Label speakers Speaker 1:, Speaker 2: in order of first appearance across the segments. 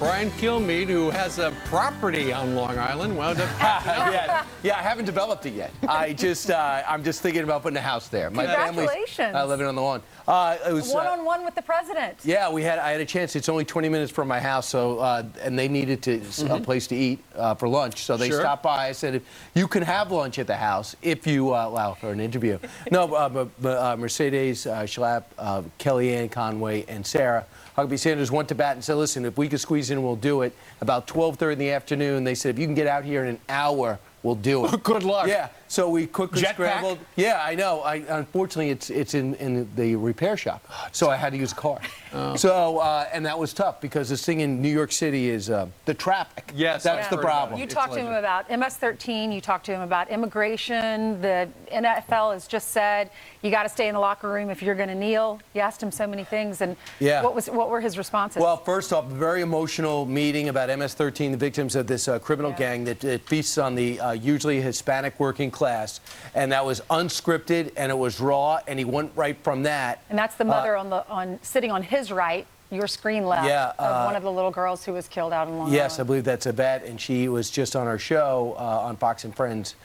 Speaker 1: Brian Kilmeade, who has a property on Long Island, wound up.
Speaker 2: Yeah, I haven't developed it yet. I'm just thinking about putting a house there. My
Speaker 3: Congratulations.
Speaker 2: family's living on the lawn. It was
Speaker 3: one-on-one with the president.
Speaker 2: Yeah, I had a chance. It's only 20 minutes from my house, so and they needed a place to eat for lunch, so they stopped by. I said, you can have lunch at the house if you allow for an interview. No, Mercedes Schlapp, Kellyanne Conway, and Sarah Huckabee Sanders went to bat and said, listen, if we could squeeze in, we'll do it. About 12:30 in the afternoon, they said, if you can get out here in an hour, we'll do it.
Speaker 1: Good luck.
Speaker 2: Yeah, so we quickly scrambled. Yeah, I know. Unfortunately, it's in the repair shop, so I had to use a car. So, and that was tough because this thing in New York City is the traffic.
Speaker 1: Yes,
Speaker 2: that's the problem.
Speaker 3: You talked to him about MS-13. You talked to him about immigration. The NFL has just said you got to stay in the locker room if you're going to kneel. You asked him so many things, and what were his responses?
Speaker 2: Well, first off, a very emotional meeting about MS-13, the victims of this criminal gang that feasts on the usually Hispanic working class, and that was unscripted and it was raw, and he went right from that.
Speaker 3: And that's the mother sitting on his right, your screen left, of one of the little girls who was killed out in Long Island.
Speaker 2: Yes, I believe that's Yvette, and she was just on our show on Fox and Friends,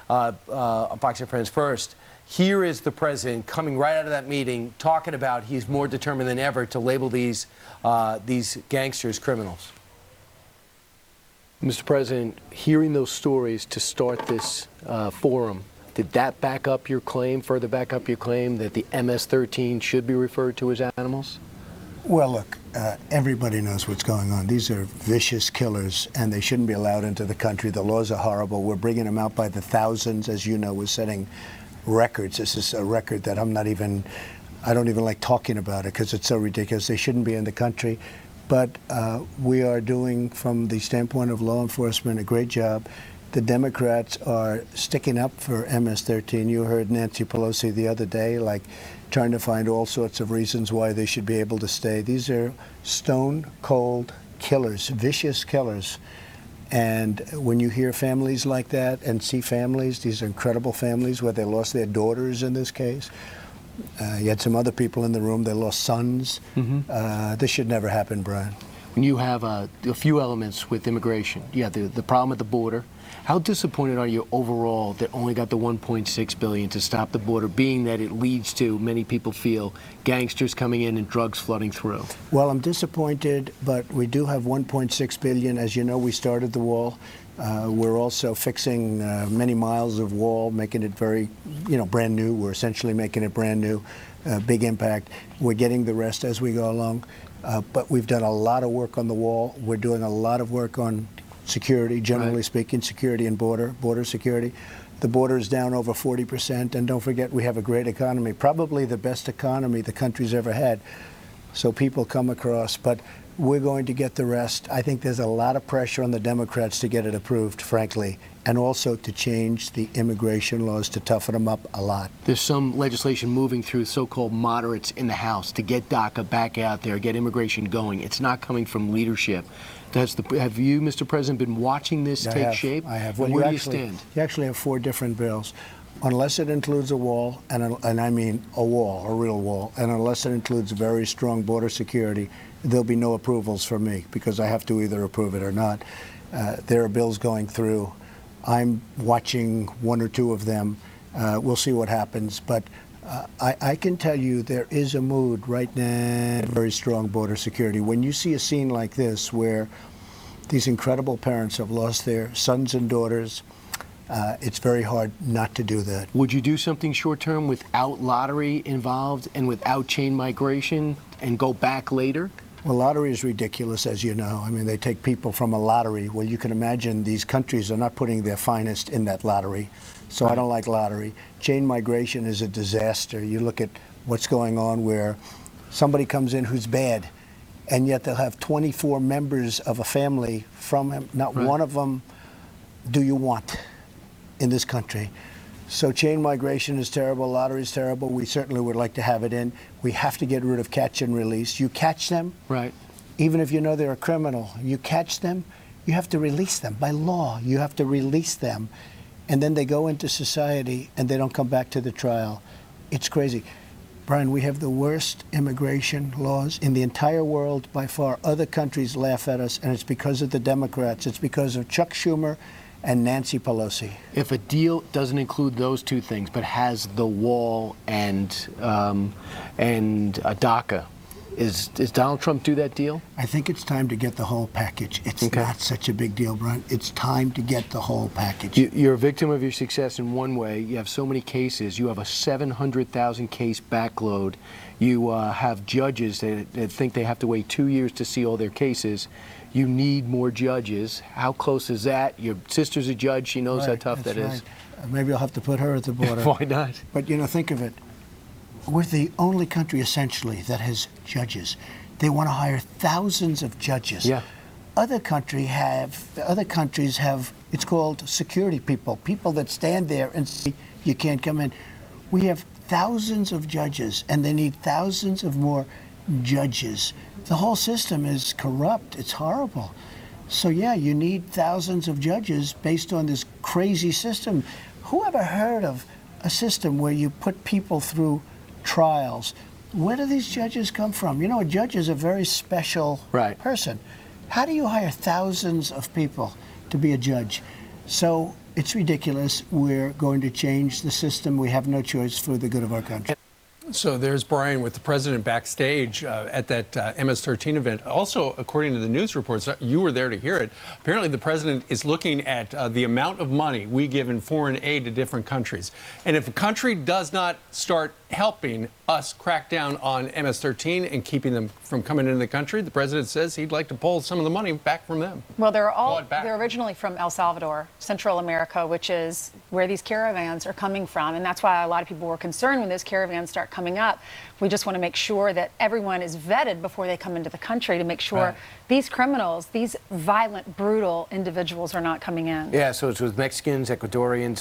Speaker 2: First. Here is the president coming right out of that meeting, talking about he's more determined than ever to label these gangsters criminals. Mr. President, hearing those stories to start this forum, did that back up your claim, further back up your claim that the MS-13 should be referred to as animals?
Speaker 4: Well, look, everybody knows what's going on. These are vicious killers, and they shouldn't be allowed into the country. The laws are horrible. We're bringing them out by the thousands. As you know, we're setting records. This is a record that I don't even like talking about it because it's so ridiculous. They shouldn't be in the country. But we are doing, from the standpoint of law enforcement, a great job. The Democrats are sticking up for MS-13. You heard Nancy Pelosi the other day, like, trying to find all sorts of reasons why they should be able to stay. These are stone-cold killers, vicious killers. And when you hear families like that and see families, these are incredible families where they lost their daughters in this case. You had some other people in the room, they lost sons. This should never happen, Brian.
Speaker 2: When you have a few elements with immigration, you have the problem at the border. How disappointed are you overall that only got the $1.6 billion to stop the border, being that it leads to, many people feel, gangsters coming in and drugs flooding through?
Speaker 4: Well, I'm disappointed, but we do have $1.6 billion. As you know, we started the wall. We're also fixing many miles of wall, making it very, brand new. We're essentially making it brand new, big impact. We're getting the rest as we go along. But we've done a lot of work on the wall. We're doing a lot of work on security, generally speaking, security and border security. The border is down over 40%, and don't forget we have a great economy, probably the best economy the country's ever had. So people come across, but we're going to get the rest. I think there's a lot of pressure on the Democrats to get it approved, frankly, and also to change the immigration laws to toughen them up a lot.
Speaker 2: There's some legislation moving through so-called moderates in the House to get DACA back out there, get immigration going. It's not coming from leadership. Have you, Mr. President, been watching this take shape?
Speaker 4: I have.
Speaker 2: Well, where do you stand?
Speaker 4: You actually have 4 different bills. Unless it includes a wall, and I mean a wall, a real wall, and unless it includes very strong border security, there'll be no approvals from me because I have to either approve it or not. There are bills going through. I'm watching 1 or 2 of them. We'll see what happens. But I can tell you there is a mood right now, very strong border security. When you see a scene like this where these incredible parents have lost their sons and daughters, it's very hard not to do that.
Speaker 2: Would you do something short-term without lottery involved and without chain migration and go back later?
Speaker 4: Well, lottery is ridiculous, as you know. I mean, they take people from a lottery. Well, you can imagine these countries are not putting their finest in that lottery. So I don't like lottery. Chain migration is a disaster. You look at what's going on where somebody comes in who's bad, and yet they'll have 24 members of a family from him. Not one of them do you want in this country. So chain migration is terrible, lottery is terrible. We certainly would like to have it in. We have to get rid of catch and release. You catch them, even if you know they're a criminal, you catch them, you have to release them. By law, you have to release them. And then they go into society and they don't come back to the trial. It's crazy. Brian, we have the worst immigration laws in the entire world by far. Other countries laugh at us, and it's because of the Democrats. It's because of Chuck Schumer and Nancy Pelosi.
Speaker 2: If a deal doesn't include those two things, but has the wall and DACA, is Donald Trump do that deal?
Speaker 4: I think it's time to get the whole package. It's not such a big deal, Brian. It's time to get the whole package.
Speaker 2: You're a victim of your success in one way. You have so many cases. You have a 700,000 case backload. You have judges that think they have to wait 2 years to see all their cases. You need more judges. How close is that? Your sister's a judge. She knows how tough that is.
Speaker 4: Maybe I'll have to put her at the border.
Speaker 2: Why not?
Speaker 4: But, think of it. We're the only country, essentially, that has judges. They want to hire thousands of judges.
Speaker 2: Yeah.
Speaker 4: Other countries have, it's called security people that stand there and say, you can't come in. We have thousands of judges, and they need thousands of more judges. The whole system is corrupt. It's horrible. So, yeah, you need thousands of judges based on this crazy system. Who ever heard of a system where you put people through trials? Where do these judges come from? A judge is a very special person. How do you hire thousands of people to be a judge? So it's ridiculous. We're going to change the system. We have no choice for the good of our country.
Speaker 1: So there's Brian with the president backstage at that MS-13 event. Also, according to the news reports, you were there to hear it. Apparently, the president is looking at the amount of money we give in foreign aid to different countries. And if a country does not start helping us crack down on MS-13 and keeping them from coming into the country, the president says he'd like to pull some of the money back from them.
Speaker 3: Well, they're originally from El Salvador, Central America, which is where these caravans are coming from. And that's why a lot of people were concerned when those caravans start coming up. We just want to make sure that everyone is vetted before they come into the country to make sure these criminals, these violent, brutal individuals are not coming in.
Speaker 2: Yeah, so it's with Mexicans, Ecuadorians,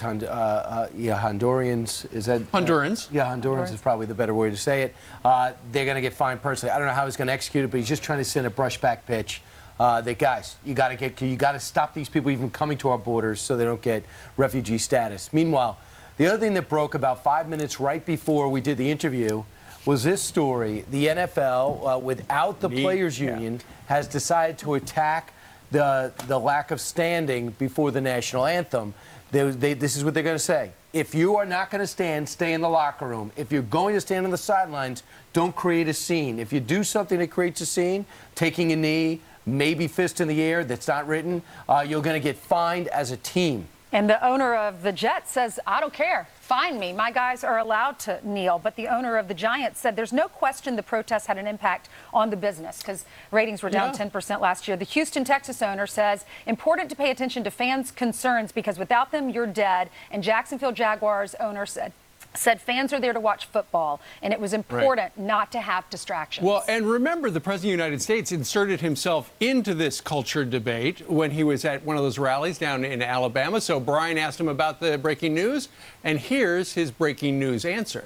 Speaker 2: Hondurans. Is that?
Speaker 1: Hondurans.
Speaker 2: Yeah, Hondurans is probably the better way to say it. They're going to get fined personally. I don't know how he's going to execute it, but he's just trying to send a brushback pitch. That guys, you got to stop these people even coming to our borders so they don't get refugee status. Meanwhile, the other thing that broke about 5 minutes right before we did the interview was this story. The NFL, without the players' union, has decided to attack the lack of standing before the national anthem. This is what they're going to say. If you are not going to stand, stay in the locker room. If you're going to stand on the sidelines, don't create a scene. If you do something that creates a scene, taking a knee, maybe fist in the air that's not written, you're going to get fined as a team.
Speaker 3: And the owner of the Jets says, I don't care. Fine me. My guys are allowed to kneel. But the owner of the Giants said there's no question the protests had an impact on the business because ratings were down 10% last year. The Houston Texas owner says important to pay attention to fans' concerns because without them, you're dead. And Jacksonville Jaguars owner said fans are there to watch football, and it was important not to have distractions.
Speaker 1: Well, and remember, the President of the United States inserted himself into this culture debate when he was at one of those rallies down in Alabama. So Brian asked him about the breaking news, and here's his breaking news answer.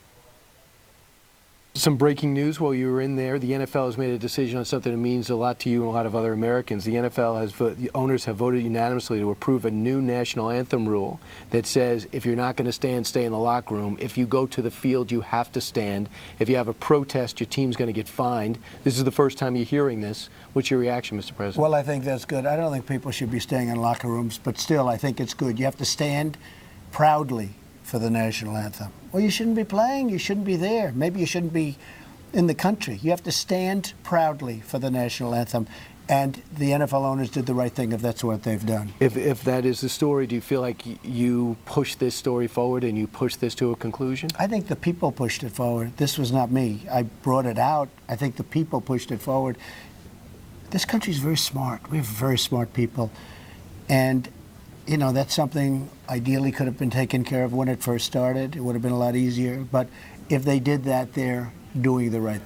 Speaker 2: Some breaking news while you were in there. The NFL has made a decision on something that means a lot to you and a lot of other Americans. The the owners have voted unanimously to approve a new national anthem rule that says if you're not going to stand, stay in the locker room. If you go to the field, you have to stand. If you have a protest, your team's going to get fined. This is the first time you're hearing this. What's your reaction, Mr. President?
Speaker 4: Well, I think that's good. I don't think people should be staying in locker rooms, but still, I think it's good. You have to stand proudly for the national anthem. Well, you shouldn't be playing. You shouldn't be there. Maybe you shouldn't be in the country. You have to stand proudly for the national anthem. And the NFL owners did the right thing if that's what they've done.
Speaker 2: If that is the story, do you feel like you pushed this story forward and you pushed this to a conclusion?
Speaker 4: I think the people pushed it forward. This was not me. I brought it out. I think the people pushed it forward. This country's very smart. We have very smart people. And that's something ideally could have been taken care of when it first started. It would have been a lot easier. But if they did that, they're doing the right thing.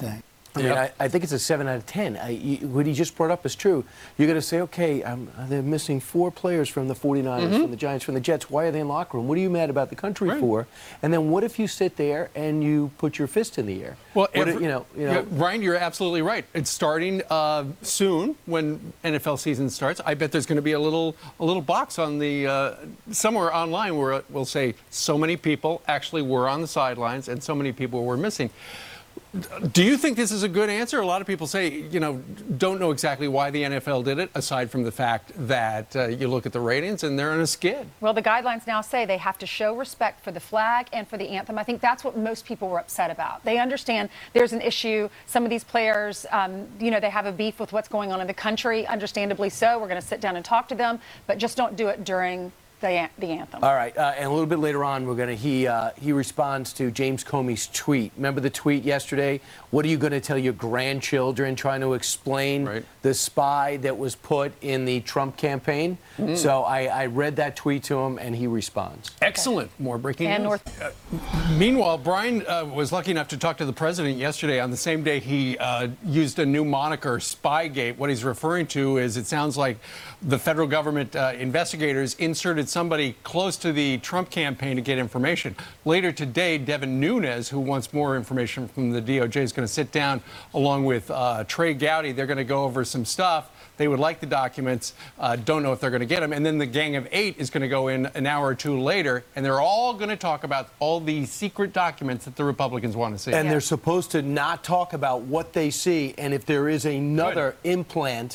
Speaker 2: I mean, I think it's a 7 out of 10. What he just brought up is true. You're going to say, okay, they're missing 4 players from the 49ers, from the Giants, from the Jets. Why are they in the locker room? What are you mad about the country for? And then what if you sit there and you put your fist in the air?
Speaker 1: Well,
Speaker 2: Yeah,
Speaker 1: Ryan, you're absolutely right. It's starting soon when NFL season starts. I bet there's going to be a little box on the somewhere online where it will say so many people actually were on the sidelines and so many people were missing. Do you think this is a good answer? A lot of people say, don't know exactly why the NFL did it, aside from the fact that you look at the ratings and they're on a skid.
Speaker 3: Well, the guidelines now say they have to show respect for the flag and for the anthem. I think that's what most people were upset about. They understand there's an issue. Some of these players, they have a beef with what's going on in the country, understandably so. We're going to sit down and talk to them, but just don't do it during the anthem.
Speaker 2: All right, and a little bit later on, he responds to James Comey's tweet. Remember the tweet yesterday? What are you going to tell your grandchildren, trying to explain the spy that was put in the Trump campaign? So I read that tweet to him, and he responds.
Speaker 1: Excellent. More breaking news. Meanwhile, Brian was lucky enough to talk to the president yesterday. On the same day, he used a new moniker, Spygate. What he's referring to is, it sounds like the federal government investigators inserted somebody close to the Trump campaign to get information. Later today, Devin Nunes, who wants more information from the DOJ, is going to sit down along with Trey Gowdy. They're going to go over some stuff. They would like the documents, don't know if they're going to get them. And then the Gang of 8 is going to go in an hour or two later, and they're all going to talk about all the secret documents that the Republicans want to see.
Speaker 2: And they're supposed to not talk about what they see and if there is another informant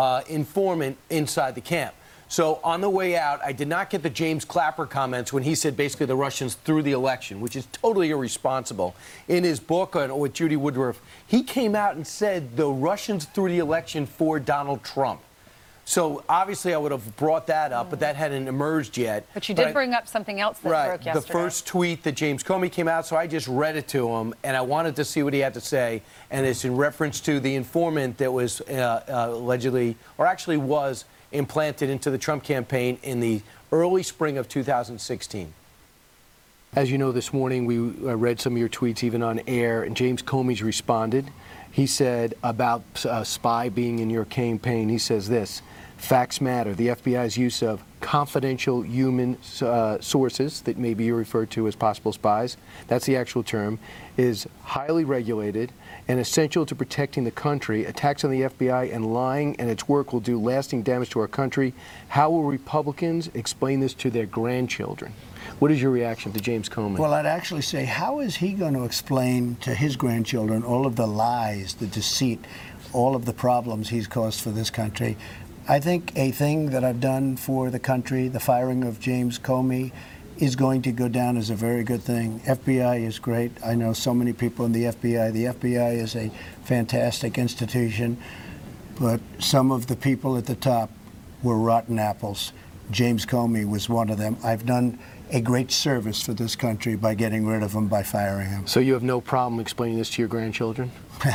Speaker 2: inside the camp. So on the way out, I did not get the James Clapper comments when he said basically the Russians threw the election, which is totally irresponsible. In his book with Judy Woodruff, he came out and said the Russians threw the election for Donald Trump. So obviously I would have brought that up, but that hadn't emerged yet.
Speaker 3: But you did bring up something else that broke yesterday.
Speaker 2: The first tweet that James Comey came out, so I just read it to him, and I wanted to see what he had to say. And it's in reference to the informant that was allegedly, or actually was, implanted into the Trump campaign in the early spring of 2016. As you know, this morning we read some of your tweets even on air, and James Comey's responded. He said about a spy being in your campaign, he says this: facts matter. The FBI's use of confidential human sources that may be referred to as possible spies, that's the actual term, is highly regulated and essential to protecting the country. Attacks on the FBI and lying and its work will do lasting damage to our country. How will Republicans explain this to their grandchildren? What is your reaction to James Comey?
Speaker 4: Well, I'd actually say, how is he going to explain to his grandchildren all of the lies, the deceit, all of the problems he's caused for this country? I think a thing that I've done for the country, the firing of James Comey, is going to go down as a very good thing. FBI is great. I know so many people in the FBI. The FBI is a fantastic institution, but some of the people at the top were rotten apples. James Comey was one of them. I've done a great service for this country by getting rid of him, by firing him.
Speaker 2: So you have no problem explaining this to your grandchildren?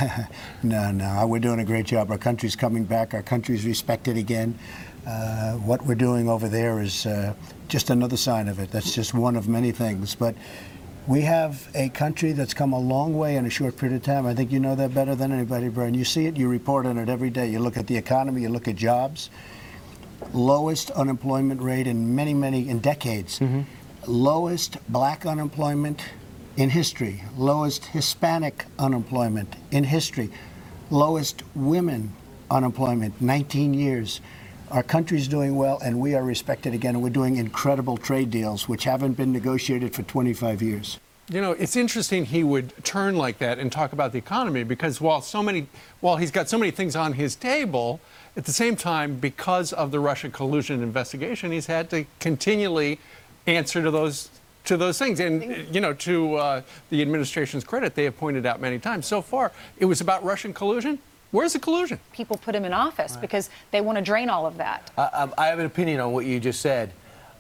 Speaker 4: No. We're doing a great job. Our country's coming back. Our country's respected again. What we're doing over there is just another sign of it. That's just one of many things. But we have a country that's come a long way in a short period of time. I think you know that better than anybody, Brian. You see it, you report on it every day. You look at the economy, you look at jobs. Lowest unemployment rate in decades. Lowest black unemployment in history. Lowest Hispanic unemployment in history. Lowest women unemployment, 19 years. Our country's doing well, and we are respected again, and we're doing incredible trade deals, which haven't been negotiated for 25 years.
Speaker 1: You know, it's interesting he would turn like that and talk about the economy, because while he's got so many things on his table, at the same time, because of the Russia collusion investigation, he's had to continually answer to those things. And, to the administration's credit, they have pointed out many times, so far, it was about Russian collusion. Where's the collusion?
Speaker 3: People put him in office because they want to drain all of that.
Speaker 2: I have an opinion on what you just said.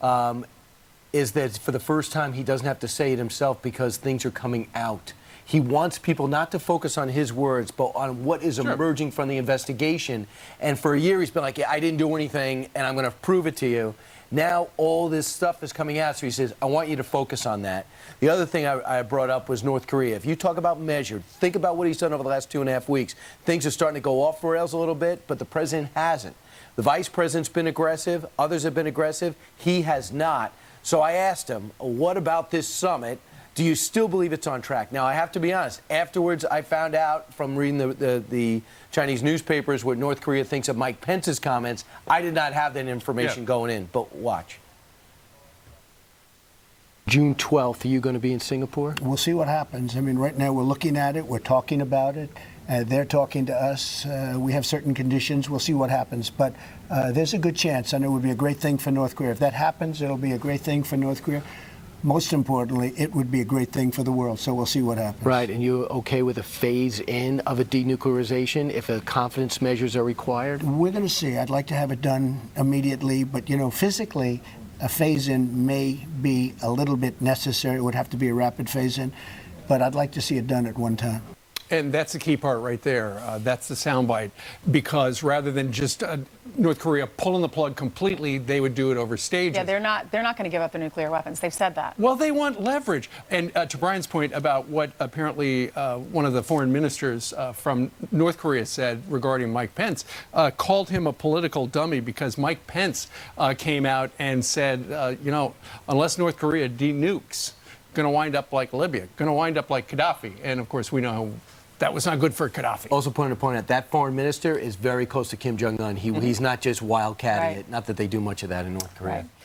Speaker 2: Is that for the first time he doesn't have to say it himself because things are coming out. He wants people not to focus on his words, but on what is emerging from the investigation. And for a year he's been like, I didn't do anything, and I'm going to prove it to you. Now all this stuff is coming out, so he says, I want you to focus on that. The other thing I brought up was North Korea. If you talk about measured, think about what he's done over the last 2.5 weeks. Things are starting to go off the rails a little bit, but the president hasn't. The vice president's been aggressive. Others have been aggressive. He has not. So I asked him, what about this summit? Do you still believe it's on track? Now, I have to be honest. Afterwards, I found out from reading the Chinese newspapers what North Korea thinks of Mike Pence's comments. I did not have that information going in, but watch. June 12th, are you going to be in Singapore?
Speaker 4: We'll see what happens. I mean, right now we're looking at it. We're talking about it. They're talking to us. We have certain conditions. We'll see what happens. But there's a good chance, and it would be a great thing for North Korea. If that happens, it'll be a great thing for North Korea. Most importantly, it would be a great thing for the world. So we'll see what happens.
Speaker 2: Right, and you're okay with a phase-in of a denuclearization if confidence measures are required?
Speaker 4: We're going to see. I'd like to have it done immediately. But, you know, physically, a phase-in may be a little bit necessary. It would have to be a rapid phase-in. But I'd like to see it done at one time.
Speaker 1: And that's the key part right there. That's the soundbite. Because rather than just North Korea pulling the plug completely, they would do it over stages.
Speaker 3: Yeah, they're not going to give up their nuclear weapons. They've said that.
Speaker 1: Well, they want leverage. And to Brian's point about what apparently one of the foreign ministers from North Korea said regarding Mike Pence, called him a political dummy because Mike Pence came out and said, you know, unless North Korea denukes, going to wind up like Libya, going to wind up like Gaddafi. And, of course, we know that was not good for Gaddafi.
Speaker 2: Also, point out that foreign minister is very close to Kim Jong-un. He's not just wildcatting it. Not that they do much of that in North Korea.
Speaker 3: Right.